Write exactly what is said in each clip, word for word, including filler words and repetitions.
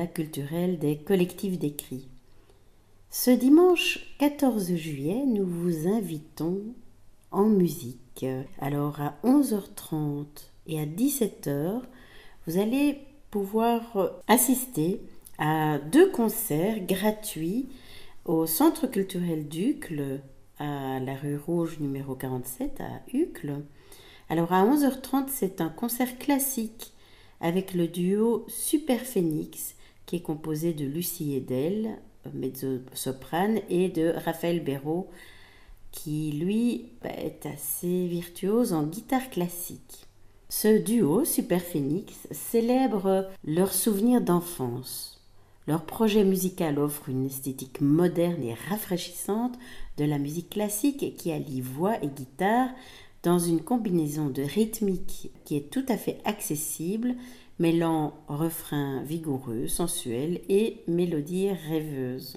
culturel des collectifs d'écrit. Ce dimanche quatorze juillet, nous vous invitons en musique. Alors à onze heures trente et à dix-sept heures, vous allez pouvoir assister à deux concerts gratuits au Centre culturel d'Uccle, à la rue Rouge numéro quarante-sept à Uccle. Alors à onze heures trente, c'est un concert classique avec le duo Super Phénix, qui est composé de Lucie Edel, mezzo-soprane, et de Raphaël Béraud, qui lui est assez virtuose en guitare classique. Ce duo Super Phénix célèbre leurs souvenirs d'enfance. Leur projet musical offre une esthétique moderne et rafraîchissante de la musique classique qui allie voix et guitare dans une combinaison de rythmique qui est tout à fait accessible, mêlant refrains vigoureux, sensuels et mélodies rêveuses.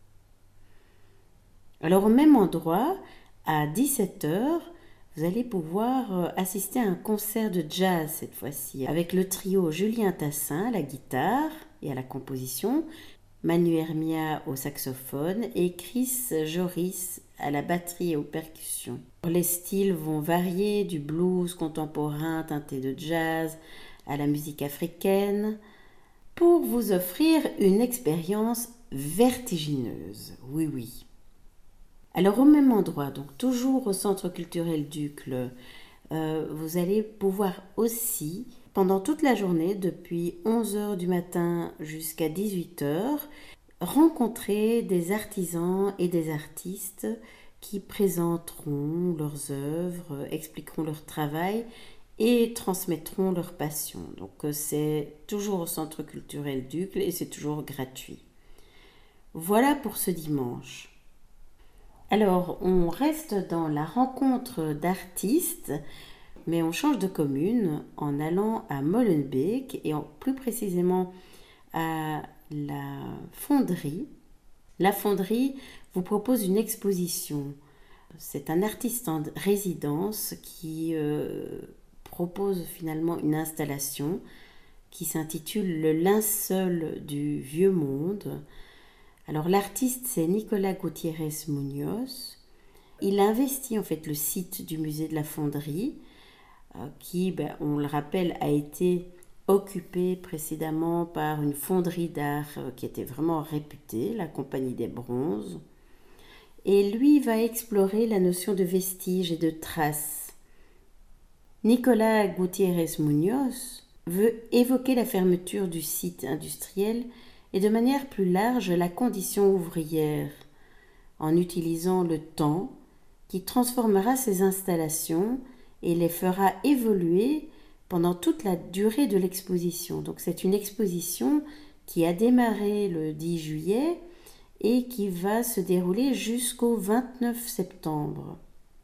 Alors au même endroit, à dix-sept heures, vous allez pouvoir assister à un concert de jazz cette fois-ci, avec le trio Julien Tassin à la guitare et à la composition, Manu Hermia au saxophone et Chris Joris à la batterie et aux percussions. Les styles vont varier du blues contemporain teinté de jazz à la musique africaine pour vous offrir une expérience vertigineuse. Oui, oui. Alors au même endroit, donc toujours au Centre culturel d'Uccle, euh, vous allez pouvoir aussi, pendant toute la journée, depuis onze heures du matin jusqu'à dix-huit heures, rencontrer des artisans et des artistes qui présenteront leurs œuvres, expliqueront leur travail et transmettront leur passion. Donc c'est toujours au Centre culturel d'Uccle et c'est toujours gratuit. Voilà pour ce dimanche. Alors, on reste dans la rencontre d'artistes, mais on change de commune en allant à Molenbeek et en, plus précisément à la Fonderie. La Fonderie vous propose une exposition. C'est un artiste en résidence qui euh, propose finalement une installation qui s'intitule « Le linceul du vieux monde ». Alors l'artiste, c'est Nicolas Gutiérrez Munoz. Il a investi en fait le site du musée de la Fonderie, euh, qui, ben, on le rappelle, a été occupé précédemment par une fonderie d'art euh, qui était vraiment réputée, la Compagnie des Bronzes. Et lui va explorer la notion de vestiges et de traces. Nicolas Gutiérrez Munoz veut évoquer la fermeture du site industriel et de manière plus large la condition ouvrière, en utilisant le temps qui transformera ces installations et les fera évoluer pendant toute la durée de l'exposition. Donc c'est une exposition qui a démarré le dix juillet et qui va se dérouler jusqu'au vingt-neuf septembre.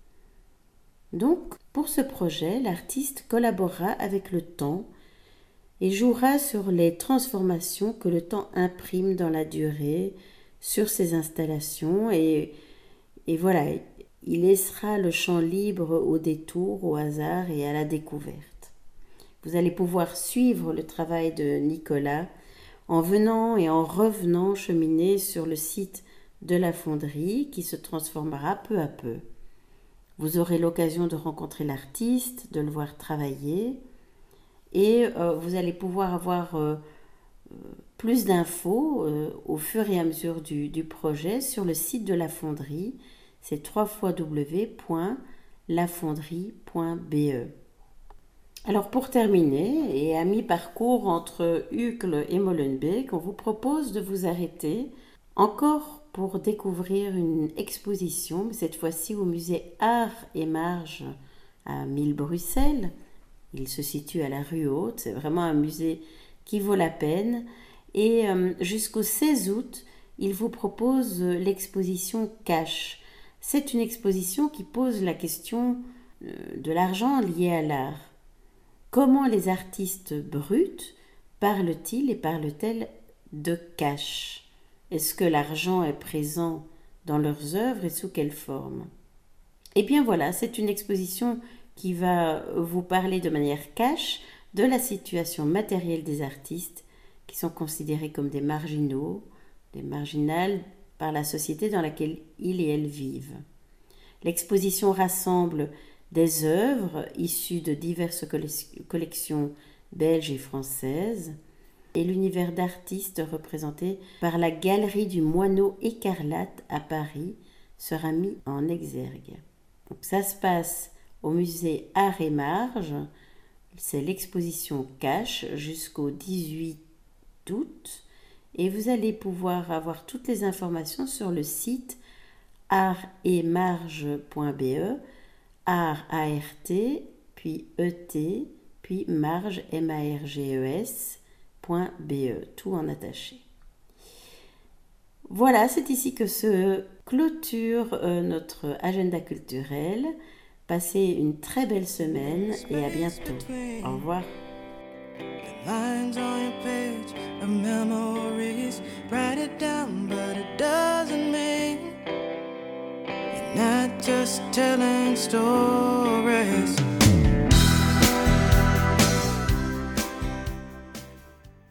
Donc pour ce projet, l'artiste collaborera avec le temps et jouera sur les transformations que le temps imprime dans la durée sur ces installations et, et voilà, il laissera le champ libre au détour, au hasard et à la découverte. Vous allez pouvoir suivre le travail de Nicolas en venant et en revenant cheminer sur le site de la fonderie qui se transformera peu à peu. Vous aurez l'occasion de rencontrer l'artiste, de le voir travailler, et euh, vous allez pouvoir avoir euh, plus d'infos euh, au fur et à mesure du, du projet sur le site de la fonderie. C'est w w w point la fonderie point b e. Alors pour terminer, et à mi-parcours entre Uccle et Molenbeek, on vous propose de vous arrêter encore pour découvrir une exposition, mais cette fois-ci au musée Art et Marge à Mille-Bruxelles. Il se situe à la rue Haute, c'est vraiment un musée qui vaut la peine. Et euh, jusqu'au seize août, il vous propose l'exposition Cash. C'est une exposition qui pose la question euh, de l'argent lié à l'art. Comment les artistes bruts parlent-ils et parlent-elles de cash? Est-ce que l'argent est présent dans leurs œuvres et sous quelle forme? Eh bien voilà, c'est une exposition qui va vous parler de manière cash de la situation matérielle des artistes qui sont considérés comme des marginaux, des marginales par la société dans laquelle ils et elles vivent. L'exposition rassemble des œuvres issues de diverses collections belges et françaises et l'univers d'artistes représenté par la Galerie du Moineau Écarlate à Paris sera mis en exergue. Donc ça se passe au musée Art et Marge, c'est l'exposition Cache jusqu'au dix-huit août et vous allez pouvoir avoir toutes les informations sur le site art et marge point b e, art A R T, puis E T, puis marge M A R G E S, point B E, tout en attaché. Voilà, c'est ici que se clôture euh, notre agenda culturel. Passez une très belle semaine et à bientôt. Au revoir. Lines on your page of memories, write it down, but it doesn't mean you're not just telling stories.